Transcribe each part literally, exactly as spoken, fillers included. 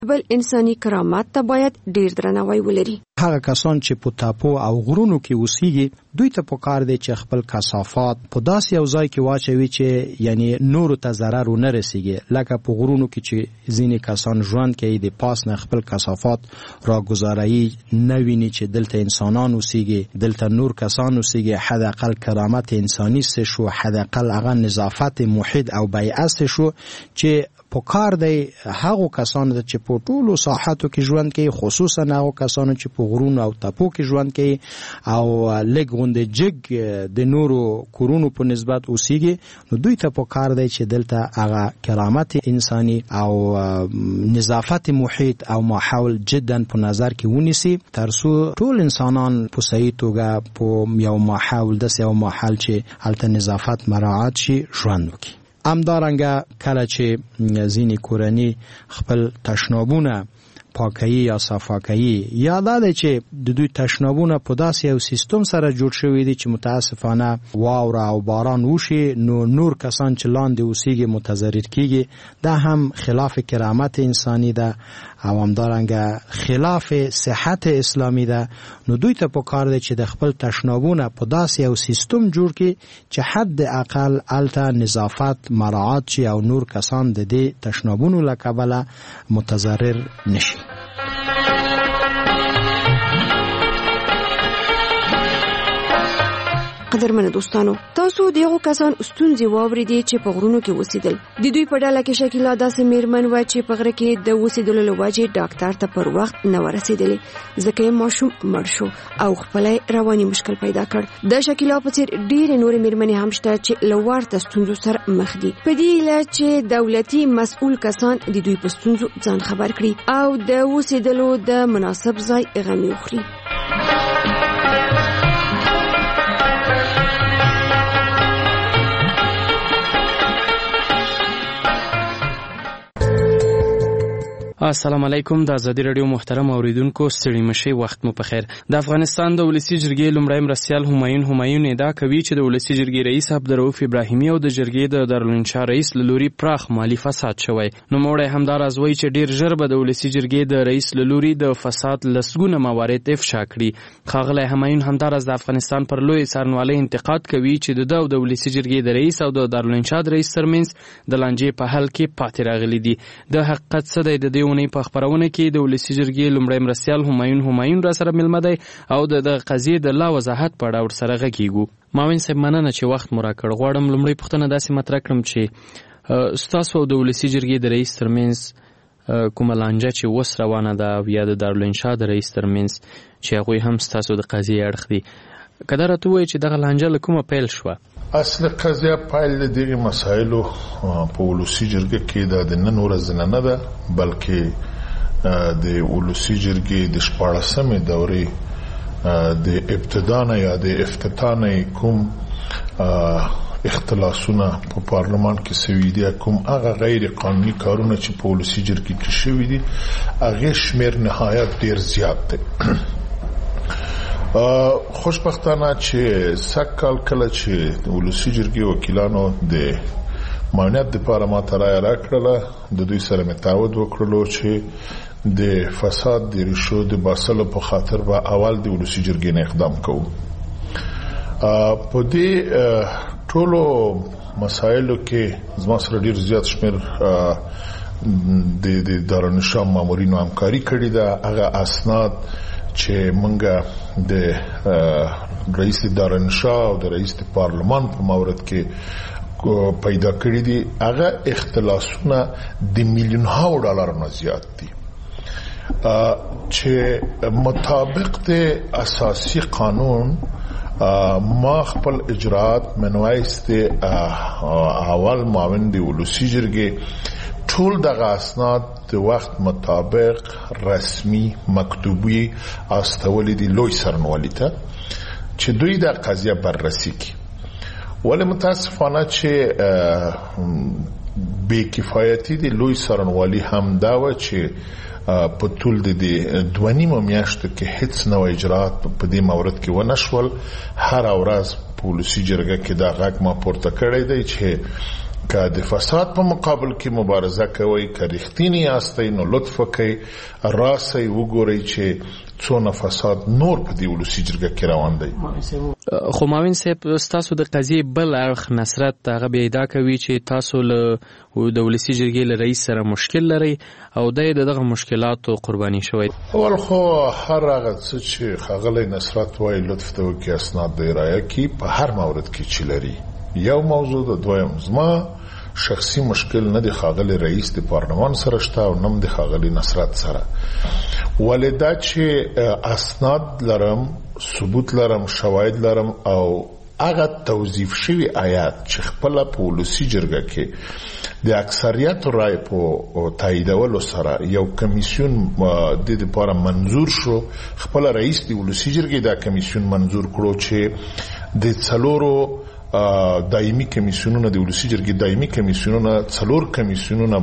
بل انساني کرامت ته باید ډیر درناوی ولري. هغه کسان چې په تاپو او غرونو کې اوسېږي دوی ته پکار دی چې خپل کثافات په داسې یو ځای کې واچوي چې یعنی نورو ته ضرر ونه رسیږي. لکه په غرونو کې چې ځینې کسان ژوند کوي د پاس نه خپل کثافات راګذاري، نه ویني چې دلته انسانان اوسېږي، دلته نور کسان اوسېږي. حداقل کرامت انساني څه شو، حداقل هغه نظافت محیط او بیعه شو چې پکار دی هغه کسان چې په ټولو ساحاتو کې ژوند کوي، خصوصا هغه کسان چې په غرونو او تپو کې ژوند کوي او لږ غونډه جګ د نورو کورونو په نسبت اوسېږي، نو دوی ته پکار دی چې دلته هغه کرامت انساني او نظافت محیط او ماحول جدا په نظر کې ونیسي، ترڅو ټول انسانان په صحیح توګه په یو ماحول د یو ماحول چې هلته نظافت مراعات شي ژوند وکړي. همدارنګه کله چې ځینې کورنۍ خپل تشنابونه پاکوي یا صفا کوي، یا دا دی چې د دوی تشنابونه په داسې یو سیستم سره جوړ شوی دی چې متاسفانه واوره او باران وشي نو نور کسان چې لاندې اوسېږي متضرر کیږي. دا هم خلاف کرامت انساني ده او همدارنګه خلاف صحت اسلامی ده. نو دوی ته پکار دی چې د خپل تشنابونه په داسې یو سیستم جوړ کړي چې حد اقل الته نظافت مراعات شي او نور کسان د دې تشنابونو له کبله متضرر نشي. قدرمنه دوستانو، تاسو دغه کسان ستونزې واوریدي چې په غرونو کې اوسېدل. د دوی په ډله کې شکیلا داسې میرمن و چې په غره کې د اوسېدلو له وجې ډاکټر ته پر وخت نه ورسېدلې، ځکه یې ماشوم مړ شو او خپل رواني مشکل پیدا کړ. د شکیلا په څیر ډېرې نورې میرمنې هم شته چې له ورته ستونزو سره مخ دي. په دې هیله چې دولتي مسؤل کسان د دوی په ستونزو ځان خبر کړي او د اوسېدلو د مناسب ځای غمي وخوري. السلام علیکم. د ازادي رادیو محترم اوریدونکو، ستړي مشي، وخت مو په خیر. د افغانستان د ولسی جرګې لومړی مرستیال همایون همایون ادعا کوي چې د ولسی جرګې رئیس عبدالرؤف ابراهیمي او د جرګې د دارالانشا رئیس له لوري پراخ مالی فساد شوی. نو موړی همدار ازوي چې ډیر ژر به د ولسی جرګې د رئیس له لوري د فساد لسګونه موارد افشا کړي. ښاغلی همایون همدار از د افغانستان پر لوی څارنوالۍ انتقاد کوي چې د د ولسی جرګې د رئیس او د دارالانشا د رئیس ترمنځ د لانجې په حل کې پاتې راغلي دي. د حقیقت څه دی؟ د دې په خبرونه کې د ولسی جرګې لومړی مرستیال همایون همایون را سره ملمه دی او د قضیې د لا وضاحت په اړه ورسره غږیږو. ماوین صاحب، مننه چې وخت مو راکړ. غواړم لومړی پوښتنه داسې مطرح کړم چې ستاسو او د ولسی جرګې د رئیس ترمنځ کومه لانجه چې اوس روانه ده او یا د دارالانشا د رئیس ترمنځ چې هغوی هم ستاسو د قضیې اړخ دي، که دا راته ووایي چې دغه لانجه له کومه پیل شوه؟ اصل قضیه پیل د دغې مسایلو په ولسی جرګه کې د نن ورځ نه نه ده، بلکې د ولسی جرګې د شپاړسمې دورې د ابتدا نه یا د افتتاح نه کوم اختلاسونه په پارلمان کې سوي دي، کوم هغه غیر قانوني کارونه چې په ولسی جرګې کې شوي دي، هغه شمیر نهایت ډیر زیات دی. خوشبختانه چې سکال کله چې د ولسی جرګې وکیلانو د معنیت لپاره ما ته رایه راکړله، د دوی سره مې تعهد وکړلو چې د فساد د ریښو د باسلو په خاطر به اول د ولسی جرګې نه اقدام کوو. په دې ټولو مسایلو کې زما سره ډیر زیات شمیر د دارالانشا مامورینو همکاري کړې ده. هغه اسناد چې منګه د رئیس دارالانشا او د رئیس پارلمان په مورد کې پیدا کړی دي، هغه اختلاسونه د میلیونها ډالر نه زیات دي چې مطابق د اساسي قانون ما خپل اجرات منوایست اول معاون د ولسی جرګې ټول دغه اسناد د وخت مطابق رسمي مکتوبي استولې دي لوی سرنوالي ته چې دوی د قضیه بررسي کوي. ولی متاسفانه چې بے کفایتی دی لوی سرنوالی هم داوه چې په ټول د دوه نیمو میاشتو کې هیڅ نوې اجرات په دې مورد کې ونه شول. هر ورځ په ولسی جرګه کې دا غږ ما پورته کړی دی چې که د فساد په مقابل کې مبارزه کوي، که رښتینی یاستئ نو لطف وکړئ راسئ وګورئ چې څونه فساد نور په دې ولسي جرګه کې روان دی. خو ماوین صاحب ستاسو د قضیې بل اړخ نصرت هغه بیا ادعا کوي چې تاسو له د ولسي جرګې له رئیس سره مشکل لرئ او دی د دغه مشکلاتو قرباني شوی. اول خو هر هغه څه چې ښاغلی نصرت وایي لطف ته وکړي اسناد د ارایه کړي په هر مورد کې چې لري. یو موضوع د دویم زما شخصي مشکل نه دی ښاغلی رئیس د پارلمان سره شته او نه د ښاغلی نصرت سره، ولې دا چې اسناد لرم، ثبوت لرم، شواهد لرم او هغه توظیف شوی آیات چې خپله په ولسي جرګه کې د اکثریت رای په تاییدولو سره یو کمیسیون د دې لپاره منظور شو. خپله رئیس د ولسي جرګې دا کمیسیون منظور کړو چې د څلورو دایمي کمیسیونونه د ولسي جرګې دایمي کمیسیونونه څلور کمیسیونونه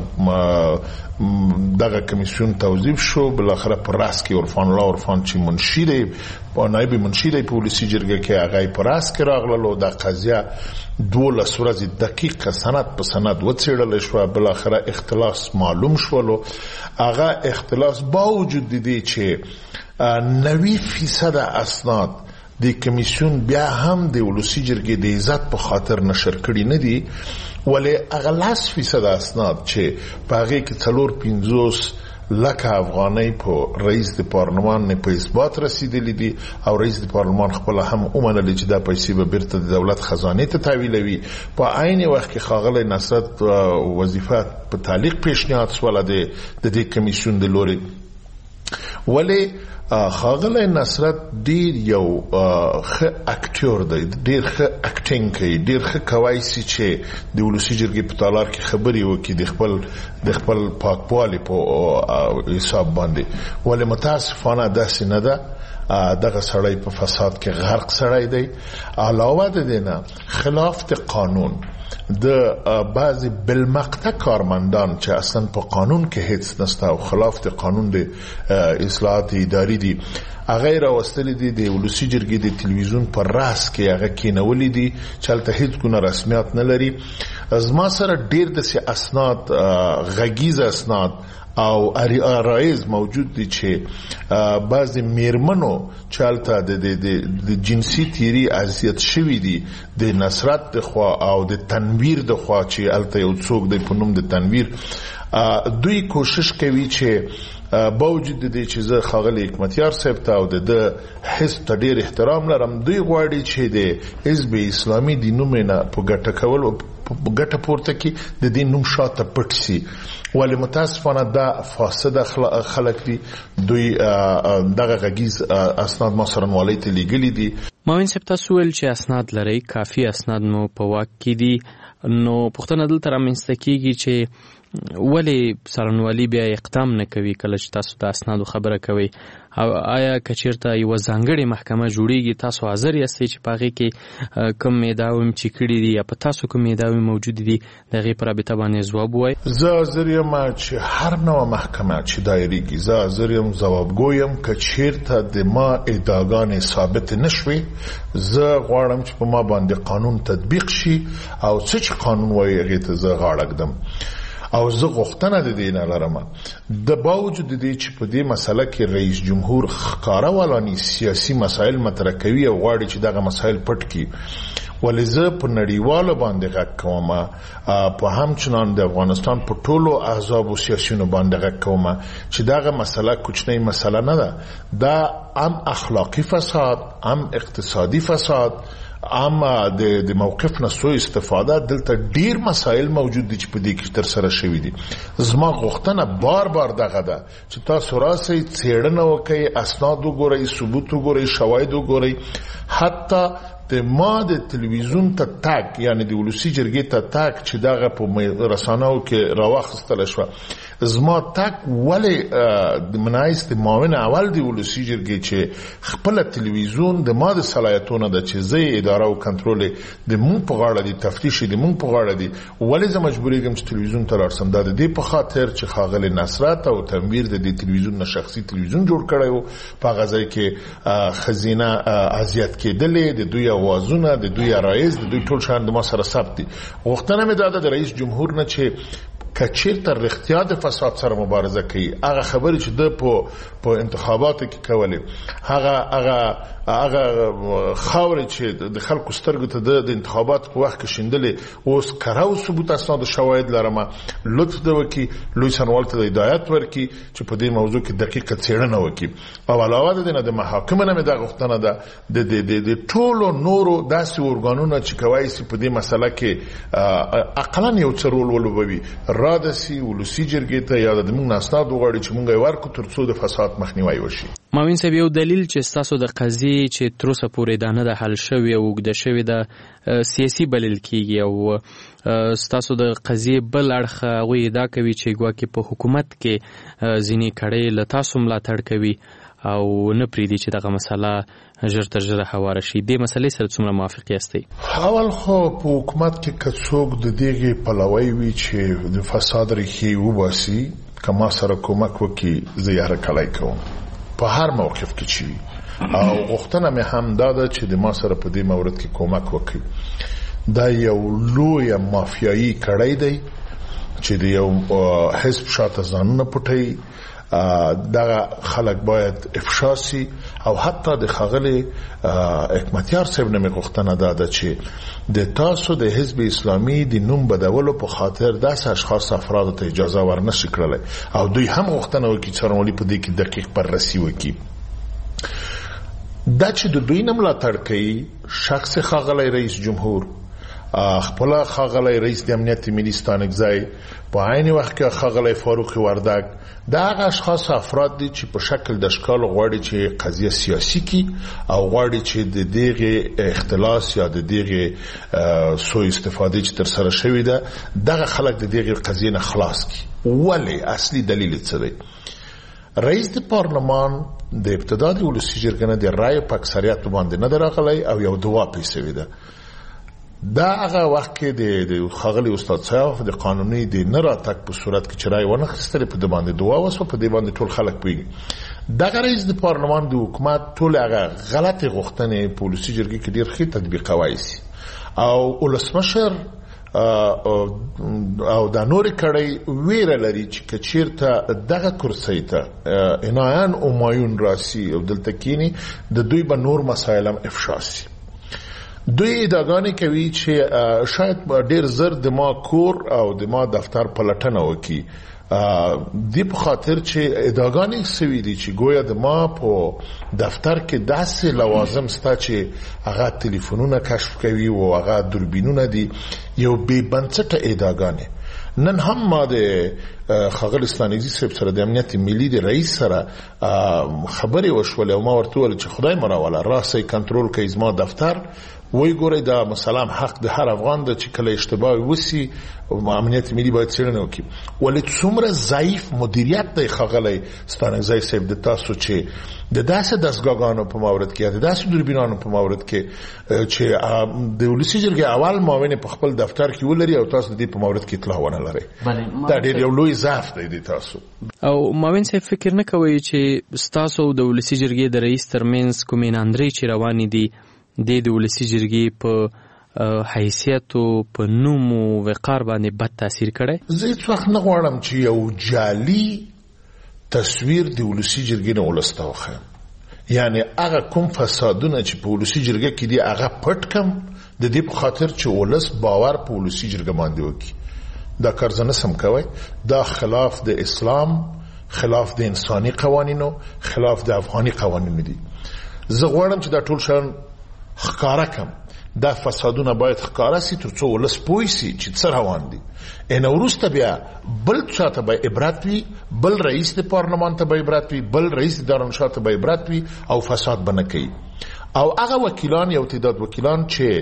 دغه کمیسیون توظیف شو. بالاخره په راس کې عرفان الله عرفان چې منشي دی نایب منشي دی په ولسي جرګه کې هغه په راس کې راغللو. دا قضیه دولس ورځې دقیق سند په سند وڅېړل شوه. بالاخره اختلاس معلوم شولو. هغه اختلاس باوجود دی چې نوي فیصد اسناد د کمیسیون بیا هم د ولسي جرګې د عزت په خاطر نشر کړي نه دي، ولې هغه لس فیصد اسناد چې په هغې کې څلور پنځوس لکه افغانۍ په رئیس د پارلمان نه په اثبات رسیدلی دي او رئیس د پارلمان خپله هم ومنلې چې دا پیسې به بیرته د دولت خزانې ته تحویلوي. په عین وخت کې ښاغلی نصرت وظیفه په تعلیق پیشنهاد سوله د دې کمیسیون د لورې، ولې ښاغلی نصرت ډیر یو ښه اکټور دی، ډیر ښه اکټینګ کوي، ډیر ښه کوای سي چې د ولسي جرګې په تالار کې خبرې وکړي د خپل د خپل پاکوالي په حساب باندې، ولې متاسفانه داسې نه ده. دغه سړی په فساد کې غرق سړی دی. علاوه د دې نه خلاف د قانون د بعضی بالمقطع کارمندان چې اصلا په قانون کې هیڅ نسته او خلاف د قانون د اصلاحات اداري دي، هغه راوستلي دي د ولسي جرګې د تلویزیون پر راس کې هغه کېنولي دي چې هلته هیڅ ګونه رسمیات نه لري. زما سره ډیر داسې اسناد غږیز اسناد او رایز موجود دي چې بعضی میرمنو چې هلته د جنسي تیري اذیت شوي دي د نصرت د خوا او د تنویر د خوا چې هلته یو څوک دی په نوم د تنویر، دوی کوشش کوي چې باوجود د دې چې زه ښاغلی حکمتیار صاحب ته او د ده حزب ته ډېر احترام لرم، دوی غواړي چې د حزب اسلامي د نوم نه په ګټه کولو په ګټه پورته کې د دې نوم شاته پټ سي، ولې متاسفانه دا فاسده خلک دي. دوی دغه غږیز اسناد ما څرنوالۍ ته لیږلي دي. ماوین صاحب تاسو ویل چې اسناد لرئ، کافي اسناد مو په واک کې دي، نو پوښتنه دلته رامنځته کېږي چې ولې څارنوالي بیا اقدام نه کوي کله چې تاسو د اسنادو خبره کوئ؟ او آیا که چېرته یوه ځانګړې محکمه جوړیږي تاسو حاضر یاستئ چې په هغې کې کوم ادعاوې چې کړي دي یا په تاسو کوم ادعاوې موجودې دي د هغې په رابطه باندې ځواب ووایئ؟ زه حاضر یم چې هر نوعه محکمه چې دایریږي زه حاضر یم ځوابګو یم. که چېرته د ما ادعاګانې ثابتې نه شوې، زه غواړم چې په ما باندې قانون تطبیق شي او څه چې قانون وایي هغې ته زه غاړه ږدم. او زه غوښتنه د دې نه لرم د باوجود د دې چې په دې مسله کې رئیس جمهور ښکاره ولاني سیاسي مسایل مطرح کوي او غواړي چې دغه مسایل پټ کړي، ولې زه په نړیوالو باندې غږ کوم، په همچنان د افغانستان په ټولو احزابو سیاسیونو باندې غږ کوم چې دغه مسله کوچنۍ مسله نه ده، دا هم اخلاقی فساد، هم اقتصادي فساد، اما د موقف نه سوء استفاده، دلته ډیر مسایل موجود دي چې په دې کې تر سره شوي دي. زما غوښتنه بار بار دغه ده چې تاسو راسئ، څېړنه وکئ، اسناد وګورئ، ثبوت وګورئ، شواهد وګورئ. حتی د ما د تلویزیون ته تګ، یعنی د ولسي جرګې ته تګ چې دغه په رسنیو کې راواخیستله شوه، زما تک ولې د منایست معاون اول دی ولسی جرګې چې خپل تلویزیون د ما د صلاحیتونو د چې زی اداره او کنټرول د مونږ په غاړه دی تفتیش دی مونږ په غاړه دی ولې زه مجبورې یم چې تلویزیون ته لاړ د دې په خاطر چې ښاغلي نصرت او تنویر د دې تلویزیون نه شخصي تلویزیون جوړ کړی و په هغه ځای کې خزینه اذیت کېدلې د دوی اوازونه د دوی رئیس د دوی ټول شیان د ما سره ثبت دي غوښتنه مې دا ده د رئیس جمهور نه چې کچیرته رښتیا د فساد سره مبارزه کوي هغه خبرې چې د په په انتخاباتو کې کولې هغه هغه هغه خاورې چې د خلکو سترګو ته د انتخاباتو په وخت کې شیندلې اوس کراو ثبوت اسناد شواهد لرم لطف د وکي لوی سنوال ته هدایت ورکي چې په دې موضوع کې دقیقه څېړنه وکړي او علاوه د دې نه د محاکمه نه د غوښتنه ده د د د ټولو نورو داسې اورګانونو چې کوي چې په دې مسله کې اقلا یو څه رول ولوبوي رادسي ولسی جرګې ته یا د موږ ناسناد وغواړي چې موږ یې ورکو ترڅو د فساد مخنیوي وشي. ماوین صاحب یو دلیل چې تاسو د قضیې چې تر اوسه پورې دا نه د حل شوی او اوږده شوې ده سیاسي بلل کیږي او تاسو د قضیې بل اړخ هغوی ادعا کوي چې ګواکې په حکومت کې ځینې کړۍ له تاسو ملاتړ کوي او نه پرېږدي چې دغه مسله ژر تر ژره هواره شي. دې مسلې سره څومره موافق یاستئ؟ اول خو په حکومت کې که څوک د دغې پلوی وي چې د فساد ریښې وباسي که ما سره کومک وکړي زه یې هرکلی کوم په هر موقف کې چې وي او غوښتنه مې هم دا ده چې د ما سره په دې مورد کې کومک وکړي. دا یو لویه مافیایي کړی دی چې د یو حزب شاته ځانونه پټوي دغه خلک باید افشا سي او حتی د ښاغلي حکمتیار صاحب نه مې غوښتنه دا ده چې د تاسو د حزب اسلامي د نوم بدولو په خاطر داسې اشخاص افرادو ته اجازه ورنشي کړلی او دوی هم غوښتنه وکړي چې څارنوالي په دې کې دقیق بررسي وکړي. دا چې د دوی نه ملاتړ کوي شخص ښاغلی رئیس جمهور خپل ښاغلی رئیس د امنیت ملي ستانکزی په عین وخت کې ښاغلی فاروق وردګ دا هغه اشخاص افراد دي چې په شکل د اشکال غواړي چې قضیه سیاسي کی او غواړي چې د دغه اختلاس یا د دغه سوء استفاده چې تر سره شوې ده دغه خلک د دغه قضیه نه خلاص کی. ولی اصلي دلیل څه دی؟ رئیس د پارلمان د ابتدا د ولسی جرګې نه د رایو په اکثریت باندې نه راغلی او یو دوا پیسوي ده. دا هغه وخت کې د ښاغلي استاد صاحب د قانوني د نه راتګ په صورت کې چې رای ونه اخیستلې په دې باندې دعا وسوه په دې باندې ټول خلک پوهېږي. دغه رئیس د پارلمان د حکومت ټول هغه غلطې غوښتنې په ولسي جرګې کې ډېر ښه تطبیقولی سي او ولسمشر او دا نورې کړۍ ویره لري چې که چېرته دغه کرسۍ ته عنایان همایون راسي او دلته کینی د دوی به نور مسایل هم افشا سي. دوی ادعاګانې کوي چې شاید ډیر زر د ما کور او د ما دفتر پلټنه وکړي دی په خاطر چې ادعاګانې سوي دي چې گویا د ما په دفتر کې داسې لوازم ستا چې هغه تلیفونونه کشف کوي او هغه دوربینونه دي یو بې بنسټه ادعاګانې. نن هم ما د ښاغلي ستانکزي صاحب سره د امنیت ملي د رئیس سره خبرې وشولې او ما ورته وویل چې خدای مو راوله راسئ کنټرول کوئ زما دفتر وای ګورئ دا مثلا حق د هر افغان ده چې کله اشتباه وسی امنیت ملي باید څېړنه وکړي. ولې څومره ضعیف مدیریت دی ښاغلی ستانکزی صاحب د تاسو چې د داسې دستګاهګانو په مورد کې د داسې دوربینانو په مورد کې چې د ولسي جرګې اول معاون په خپل دفتر کې ولري او تاسو د دې په مورد کې اطلاع ونه لرئ دا ډېر یو لوی ضعف دی د تاسو. او معاون صاحب فکر نه کوئ چې ستاسو د ولسي جرګې د رئیس ترمنځ کومې ناندرۍ چې روانې دي د د ولسي جرګې په حیثیت او په نوم او وقار باندې بد تاثیر کړی؟ زه هیڅ وخت نه غواړم چې یو جعلي تصویر د ولسي جرګې نه ولس ته وښیم. یعنې هغه کوم فسادونه چې په ولسي جرګه کې دي هغه پټ کم د دې په خاطر چې ولس باور په ولسي جرګه باندې وکړي. دا کار زه نسم کوی. دا خلاف د اسلام، خلاف د انساني قوانینو، خلاف د افغاني قوانینو دي. زه غواړم چې دا ټول شیان ښکاره کم. دا فسادونه باید ښکاره سي تر څو ولس پوه سي چې څه روان دي. اینه وروسته بیا بل چا ته به عبرت وي، بل رئیس د پارلمان ته به عبرت وي، بل رئیس د دارالانشا ته به عبرت وي او فساد به نه کوي. او هغه وکیلان یو تعداد وکیلان چې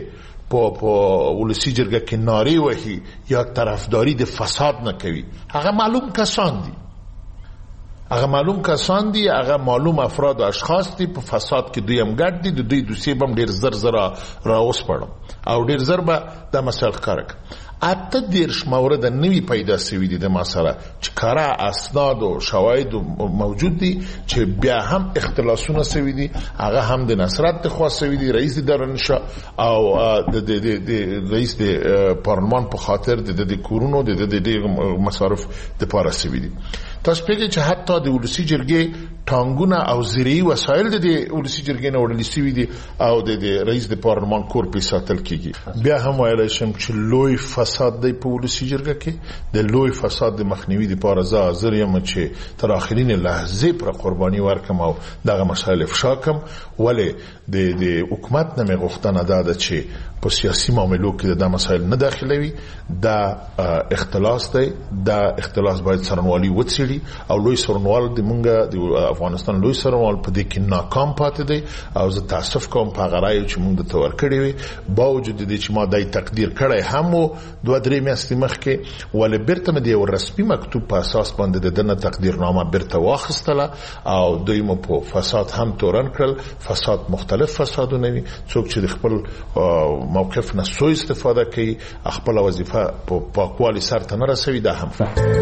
په ولسی جرګه کې نارې وهي یا طرفداري د فساد نه کوي، هغه معلوم کسان دي هغه معلوم کسان دي هغه معلوم افراد و اشخاص دي په فساد کې دوی هم ګډ دي، د دوی دوسیې به هم ډېر زر زر را وسپړم او ډېر زر به دا مسایل ښکاره کړم. اته دېرش مورده نوي پیدا سوي دي د ما سره چې کره اسناد او شواهد موجود دي چې بیا هم اختلاسونه سوي دي، هغه هم د نصرت د خوا سوي دي، رئیس دارالانشا او د رئیس د پارلمان په خاطر د د کورونو د د مصارف د پاره سوي دي. تاسو پیږئ چې حتی د ولسی جرګې ټانګونه او زرعي وسایل د ولسی جرګې نه وړل سوي دي او د رئیس د پارلمان کور په ساتل کیږي. بیا هم ویلای شم چې لوی فساد دی په ولسی جرګه کې، د لوی فساد د مخنیوي لپاره زه حاضر یم چې تر اخرین لحظه پر قرباني ورکم او دغه مسایل افشا کړم. ولې د د حکومت نه مې غوښتنه ده چې په سیاسي معاملو کې د مسایل نه داخلوي، دا اختلاس دی، دا اختلاس باید څرنوالي وڅېړي او لوی څرنوال د مونږ د افغانستان لوی څرنوال په دې کې ناکام پاتې دی او زه تاسف کوم په هغه رایو چې مونږ ته ورکړې وي، باوجود د دې چې ما دای تقدیر کړی هم و دوه درې میاشتې مخکې، ولې بیرته مې د یو رسمي مکتوب په اساس باندې د دنه تقدیرنامه بیرته واخیستله او دوی مو په فساد هم تورن کړل. فساد مختلف فسادونه وي، څوک چې د خپل موقف نه سوء استفاده کوي، خپل وظیفه په پاکوالي سرته نه رسوي، دا هم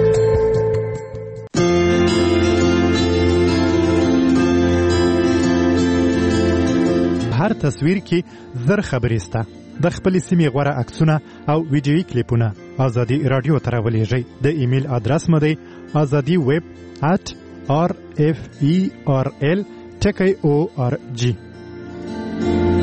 هر تصویر کې زر خبرې سته. د خپل سیمې غوړه عکسونه او ویډیویي کلیپونه ازادي رادیو ته راولېږئ. د ایمیل ادرس مو دی ازادي ویب ات آر اف ای آر ال ټکی او آر جی.